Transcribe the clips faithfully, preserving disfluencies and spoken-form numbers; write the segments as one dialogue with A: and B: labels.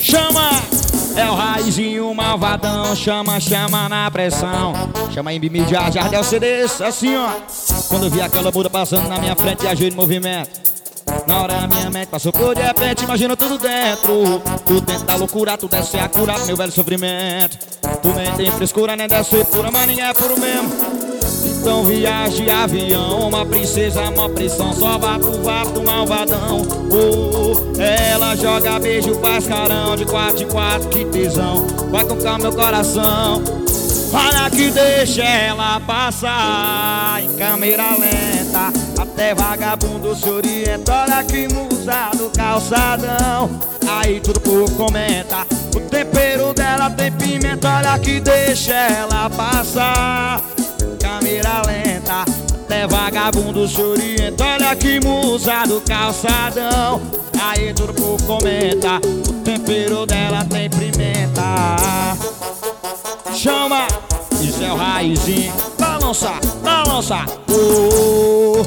A: Chama! É o Raizinho malvadão, chama, chama na pressão. Chama em mídia, Jardel C Ds, assim ó. Quando eu vi aquela muda passando na minha frente, viajei no movimento. Na hora a minha mente passou por de repente, imagina tudo dentro. Tudo dentro da loucura, tudo deve ser a cura pro meu velho sofrimento. Tu nem tem frescura, nem deve ser pura, mas ninguém é puro mesmo. Então viagem de avião, uma princesa, uma pressão. Só vapo, vapo do malvadão. Oh, ela joga beijo, faz carão. De quatro, de quatro, que tesão. Vai tocar meu coração. Olha que deixa ela passar em câmera lenta. Até vagabundo se orienta. Olha que musa do calçadão. Aí tudo por comenta. O tempero dela tem pimenta. Olha que deixa ela passar câmera lenta, até vagabundo se orienta. Olha que musa do calçadão. Aí tudo por comenta. O tempero dela tem pimenta. Chama! Isso é o Raizinho. Balança, balança. Oh.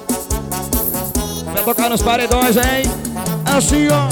A: Vai tocar nos paredões, hein? Assim, ó.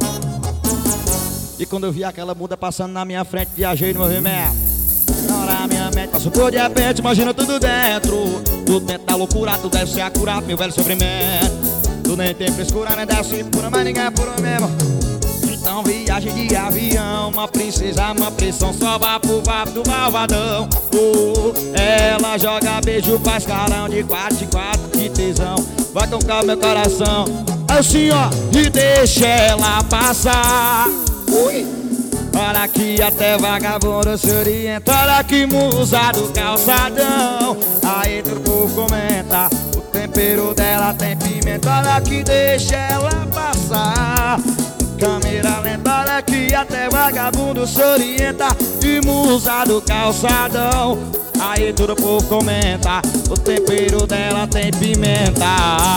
A: E quando eu vi aquela muda passando na minha frente, viajei no movimento. Na hora a minha mente passou por de repente, imagina tudo dentro. Tudo dentro da loucura, tu deve ser a cura pro meu velho sofrimento. Tu nem tem frescura, nem deve ser pura, mas ninguém é puro mesmo. Então viagem de avião, uma princesa, uma pressão. Só vapo, vapo do malvadão. Oh, ela joga beijo, faz carão. De quatro, de quatro, que tesão. Vai tocar meu coração. Assim ó, e deixa ela passar. Ui. Olha que até vagabundo se orienta. Olha que musa do calçadão. Aí tudo por comenta. O tempero dela tem pimenta. Olha que deixa ela passar câmera lenta. Olha que até vagabundo se orienta. E musa do calçadão. Aí tudo por comenta. O tempero dela tem pimenta.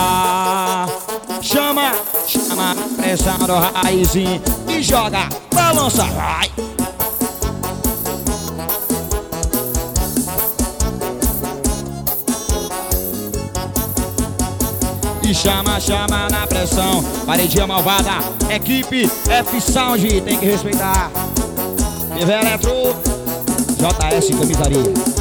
A: Chama, chama, pressão do Raizinho. E joga, balança, vai. E chama, chama na pressão. Paredinha malvada, equipe F Sound, tem que respeitar. Nivel Eletro, J S Camisaria.